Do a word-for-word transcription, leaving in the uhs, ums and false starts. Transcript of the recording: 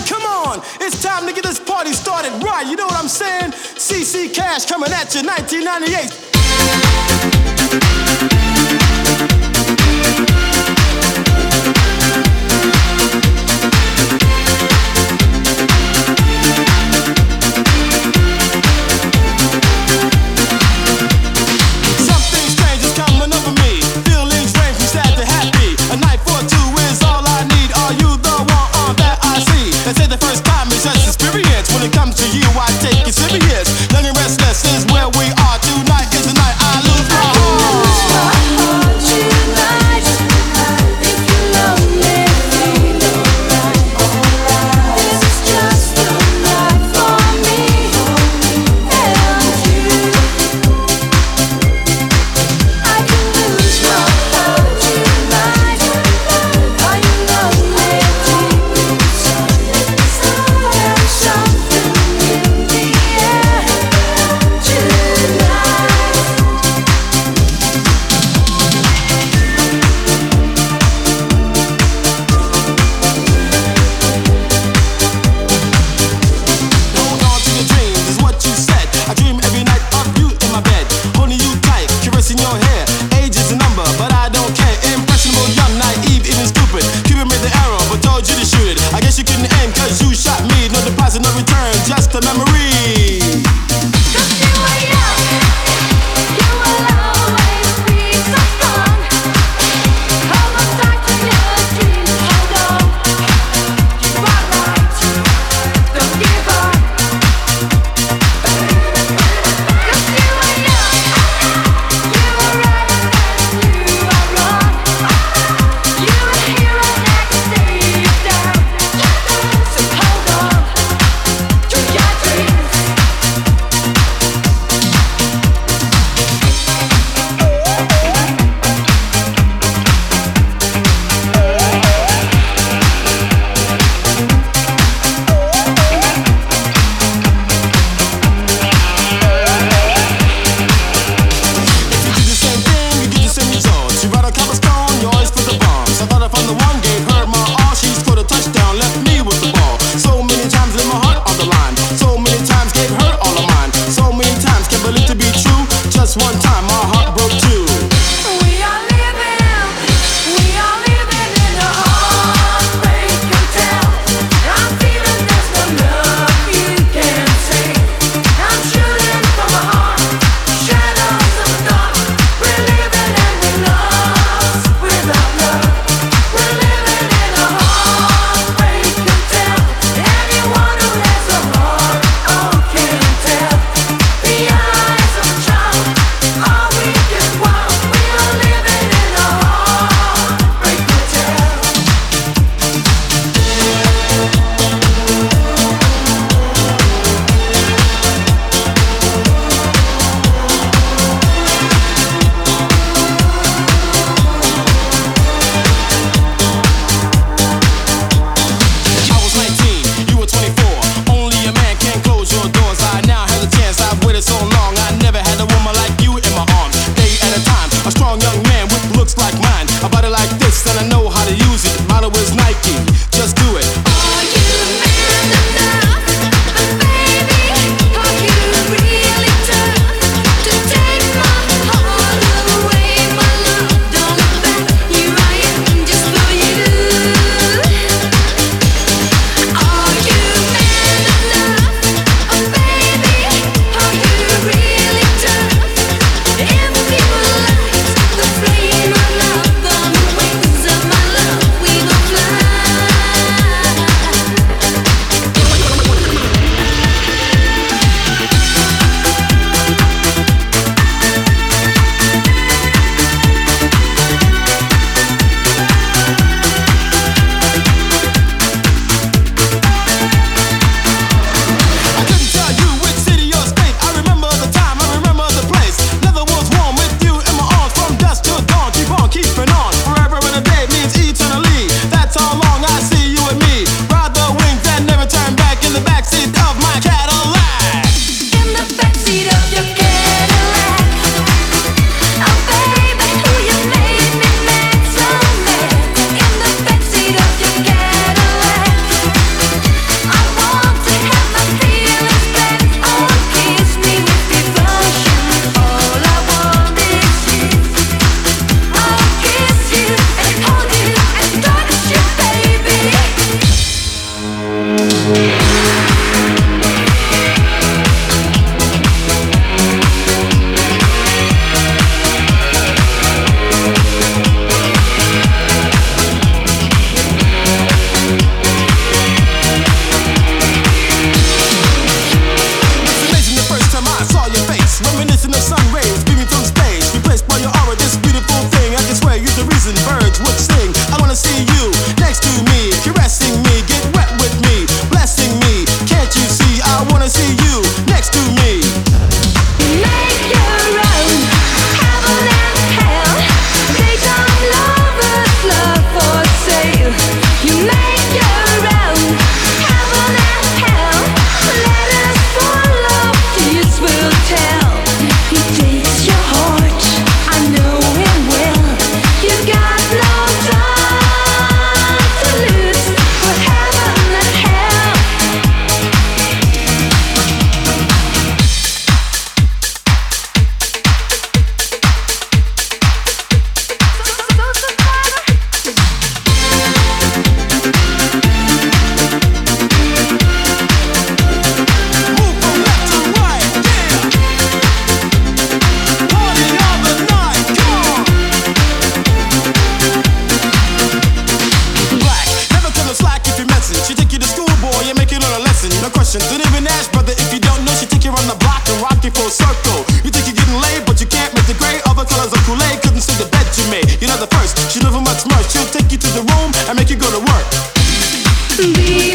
Come on, it's time to get this party started right. You know what I'm saying? C C Cash coming at you, nineteen ninety-eight. When it comes to you, I take it serious. Young and restless is where we are. Tonight is the night I lose my heart. question. Don't even ask, brother, if you don't know. She take you on the block and rock you for a circle. You think you're getting laid, but you can't make the gray. Other colors of Kool-Aid couldn't see the bed you made. You're not the first, she live much more. She'll take you to the room and make you go to work. Be